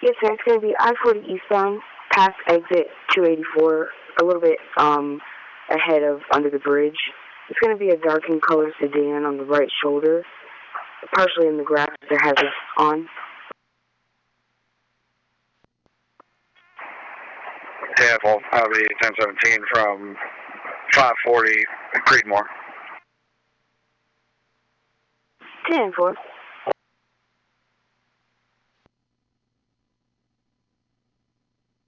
Yes, sir. It's going to be I-40 eastbound, past exit 284, a little bit ahead of under the bridge. It's going to be a darkened color sedan on the right shoulder, partially in the grass. There has it on. Yeah, well, I'll be 1017 from 540 Creedmoor. 10-4.